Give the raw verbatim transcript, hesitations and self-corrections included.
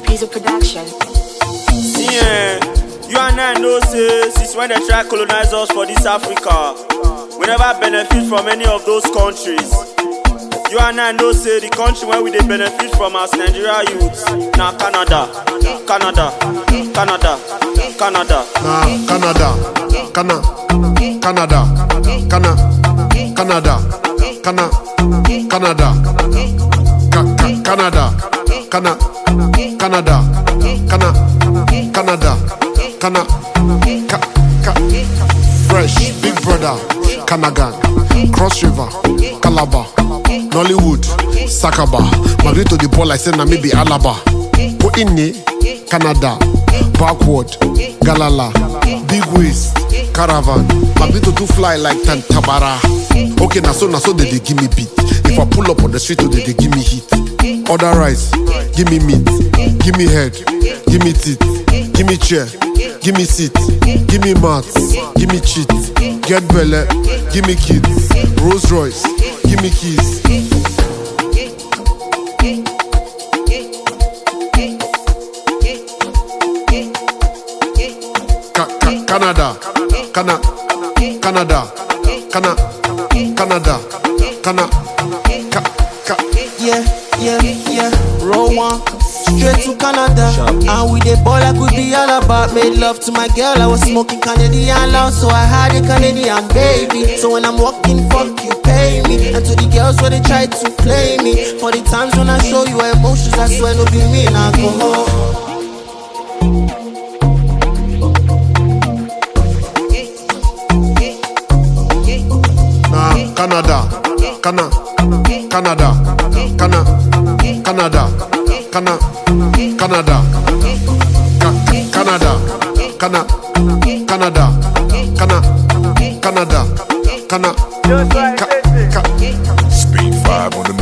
Pizza Production. See, eh, you and I know, say, since when they try to colonize us for this Africa, we never benefit from any of those countries. You and I know, say, the country where we they benefit from as Nigeria youths, now Canada, Canada, Canada, Canada. Nah, Canada, Cana, Canada, Cana, Canada, Cana, Canada, Ca Ca Canada, Cana, Canada, Cana, Canada, Cana, Ca Ca Fresh, Big Brother, Kanagan, Cross River, Calabar, Nollywood, Sakaba, Marito the ball I said na maybe Alaba. Go in Canada, Backward, Galala, Big Waist, Caravan, Marito to fly like Tantabara. Okay, na so na so they, they give me beat. If I pull up on the street, they, they give me heat. Order rice, give me meat, give me head, give me teeth, give me chair, give me seat, give me mats, give me cheat, get belly, give me kids, Rolls Royce, give me keys. Ca Ca Canada, Cana, Canada, Cana, Canada, Cana, Ca Ca. Yeah, yeah, yeah. Roll one, straight to Canada. And we dey ball like we be all about. Made love to my girl, I was smoking Canadian loud, so I had a Canadian baby. So when I'm walking, fuck you, pay me. And to the girls where they try to play me, for the times when I show you emotions, I swear no be me, nah go home. Canada, Cana, Canada, Cana, Canada, Cana, Canada, Ca Canada, Cana, Canada, Cana, Canada, Cana, Ca Ca. Speed five on the